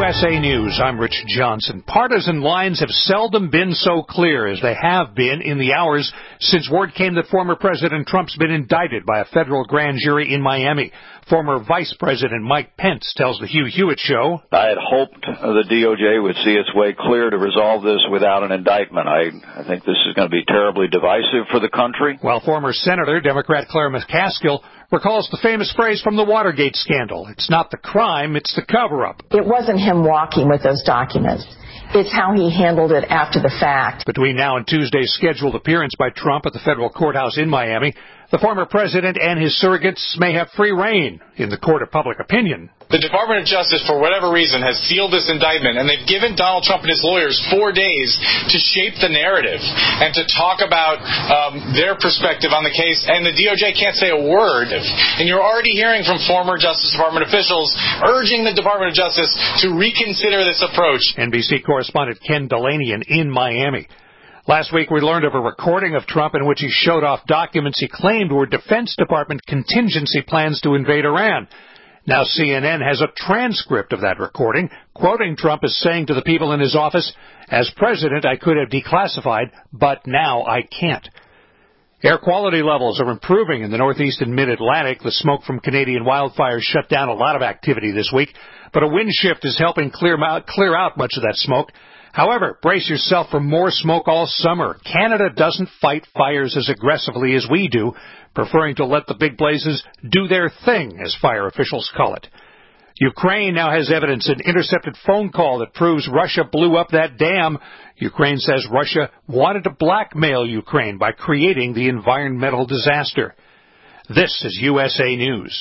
USA News, I'm Rich Johnson. Partisan lines have seldom been so clear as they have been in the hours since word came that former President Trump's been indicted by a federal grand jury in Miami. Former Vice President Mike Pence tells the Hugh Hewitt Show, I had hoped the DOJ would see its way clear to resolve this without an indictment. I think this is going to be terribly divisive for the country. While former Senator, Democrat Claire McCaskill, recalls the famous phrase from the Watergate scandal, it's not the crime, it's the cover-up. It wasn't him walking with those documents. It's how he handled it after the fact. Between now and Tuesday's scheduled appearance by Trump at the federal courthouse in Miami, the former president and his surrogates may have free rein in the court of public opinion. The Department of Justice, for whatever reason, has sealed this indictment, and they've given Donald Trump and his lawyers 4 days to shape the narrative and to talk about their perspective on the case, and the DOJ can't say a word. And you're already hearing from former Justice Department officials urging the Department of Justice to reconsider this approach. NBC correspondent Ken Delanian in Miami. Last week, we learned of a recording of Trump in which he showed off documents he claimed were Defense Department contingency plans to invade Iran. Now CNN has a transcript of that recording, quoting Trump as saying to the people in his office, "As president, I could have declassified, but now I can't." Air quality levels are improving in the Northeast and Mid-Atlantic. The smoke from Canadian wildfires shut down a lot of activity this week, but a wind shift is helping clear out much of that smoke. However, brace yourself for more smoke all summer. Canada doesn't fight fires as aggressively as we do, preferring to let the big blazes do their thing, as fire officials call it. Ukraine now has evidence, an intercepted phone call that proves Russia blew up that dam. Ukraine says Russia wanted to blackmail Ukraine by creating the environmental disaster. This is USA News.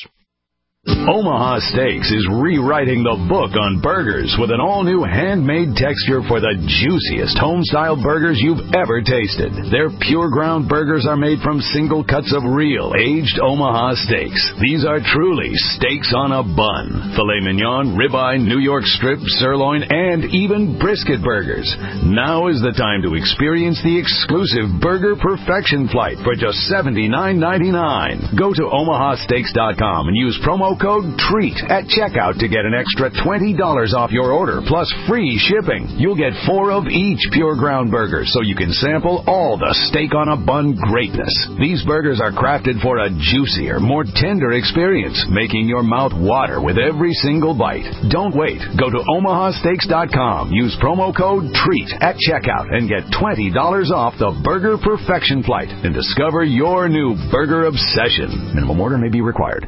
Omaha Steaks is rewriting the book on burgers with an all-new handmade texture for the juiciest home-style burgers you've ever tasted. Their pure ground burgers are made from single cuts of real, aged Omaha steaks. These are truly steaks on a bun. Filet mignon, ribeye, New York strip, sirloin, and even brisket burgers. Now is the time to experience the exclusive Burger Perfection Flight for just $79.99. Go to omahasteaks.com and use promo code TREAT at checkout to get an extra $20 off your order, plus free shipping. You'll get 4 of each pure ground burger, so you can sample all the steak on a bun greatness. These burgers are crafted for a juicier, more tender experience, making your mouth water with every single bite. Don't wait. Go to omahasteaks.com. Use promo code TREAT at checkout and get $20 off the Burger Perfection Flight and discover your new burger obsession. Minimum order may be required.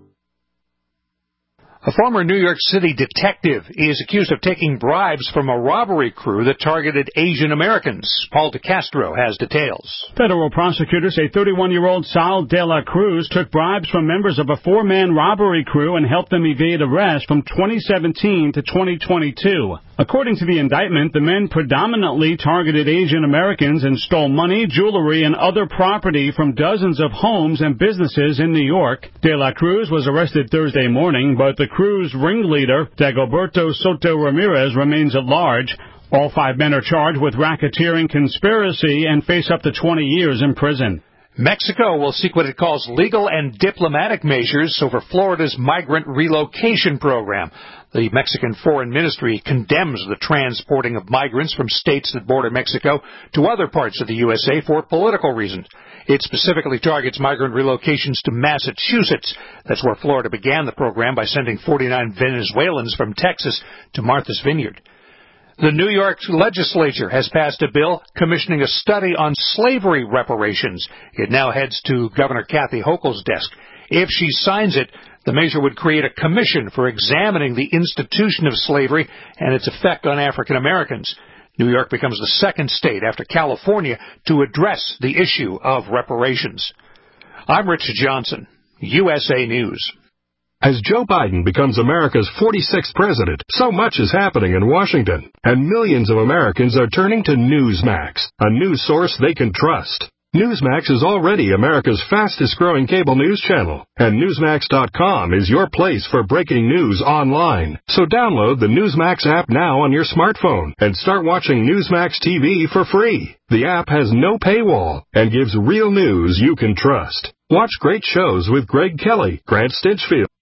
A former New York City detective is accused of taking bribes from a robbery crew that targeted Asian Americans. Paul DeCastro has details. Federal prosecutors say 31-year-old Sal De La Cruz took bribes from members of a 4-man robbery crew and helped them evade arrest from 2017 to 2022. According to the indictment, the men predominantly targeted Asian Americans and stole money, jewelry, and other property from dozens of homes and businesses in New York. De La Cruz was arrested Thursday morning, but the crew's ringleader, Dagoberto Soto Ramirez, remains at large. All 5 men are charged with racketeering conspiracy and face up to 20 years in prison. Mexico will seek what it calls legal and diplomatic measures over Florida's migrant relocation program. The Mexican Foreign Ministry condemns the transporting of migrants from states that border Mexico to other parts of the USA for political reasons. It specifically targets migrant relocations to Massachusetts. That's where Florida began the program by sending 49 Venezuelans from Texas to Martha's Vineyard. The New York legislature has passed a bill commissioning a study on slavery reparations. It now heads to Governor Kathy Hochul's desk. If she signs it, the measure would create a commission for examining the institution of slavery and its effect on African Americans. New York becomes the second state after California to address the issue of reparations. I'm Rich Johnson, USA News. As Joe Biden becomes America's 46th president, so much is happening in Washington, and millions of Americans are turning to Newsmax, a news source they can trust. Newsmax is already America's fastest-growing cable news channel, and Newsmax.com is your place for breaking news online. So download the Newsmax app now on your smartphone and start watching Newsmax TV for free. The app has no paywall and gives real news you can trust. Watch great shows with Greg Kelly, Grant Stinchfield,